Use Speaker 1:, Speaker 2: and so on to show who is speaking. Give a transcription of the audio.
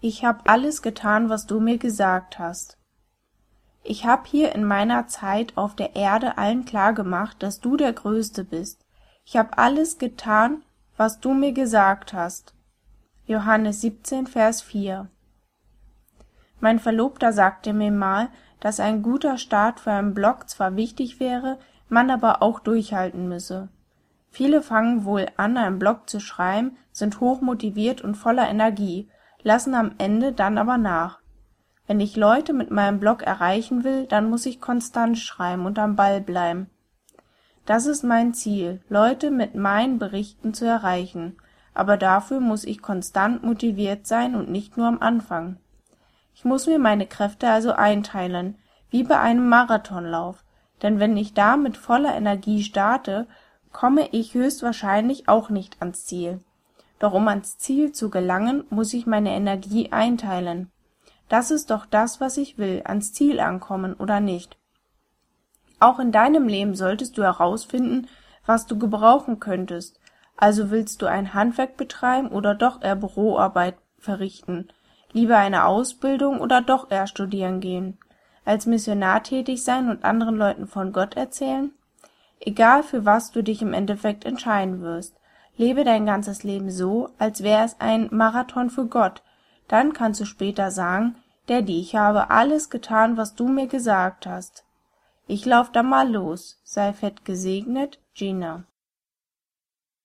Speaker 1: Ich hab alles getan, was du mir gesagt hast. Ich hab hier in meiner Zeit auf der Erde allen klargemacht, dass du der Größte bist. Ich hab alles getan, was du mir gesagt hast. Johannes 17, Vers 4. Mein Verlobter sagte mir mal, dass ein guter Start für einen Blog zwar wichtig wäre, man aber auch durchhalten müsse. Viele fangen wohl an, einen Blog zu schreiben, sind hochmotiviert und voller Energie, lassen am Ende dann aber nach. Wenn ich Leute mit meinem Blog erreichen will, dann muss ich konstant schreiben und am Ball bleiben. Das ist mein Ziel, Leute mit meinen Berichten zu erreichen, aber dafür muss ich konstant motiviert sein und nicht nur am Anfang. Ich muss mir meine Kräfte also einteilen, wie bei einem Marathonlauf, denn wenn ich da mit voller Energie starte, komme ich höchstwahrscheinlich auch nicht ans Ziel. Doch um ans Ziel zu gelangen, muss ich meine Energie einteilen. Das ist doch das, was ich will, ans Ziel ankommen oder nicht. Auch in deinem Leben solltest du herausfinden, was du gebrauchen könntest. Also willst du ein Handwerk betreiben oder doch eher Büroarbeit verrichten? Lieber eine Ausbildung oder doch eher studieren gehen? Als Missionar tätig sein und anderen Leuten von Gott erzählen? Egal für was du dich im Endeffekt entscheiden wirst, lebe dein ganzes Leben so, als wäre es ein Marathon für Gott. Dann kannst du später sagen, Daddy, ich habe alles getan, was du mir gesagt hast. Ich lauf da mal los. Sei fett gesegnet, Gina.